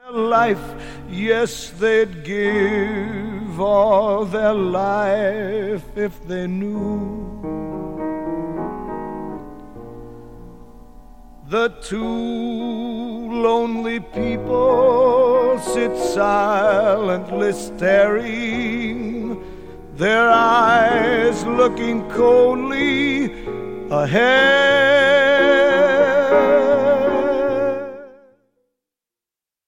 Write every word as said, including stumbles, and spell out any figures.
life, yes, they'd give all their life if they knew. The two lonely people sit silently staring, their eyes looking coldly ahead.